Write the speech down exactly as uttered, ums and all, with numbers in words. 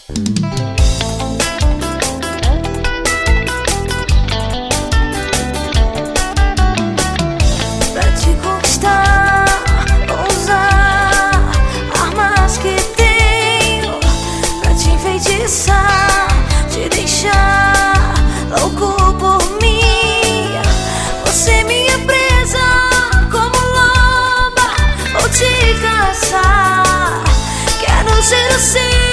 Pra te conquistar, vou usar armas que tenho pra te enfeitiçar, te deixar louco por mim. Você é minha presa, como loba, vou te caçar. Quero ser assim.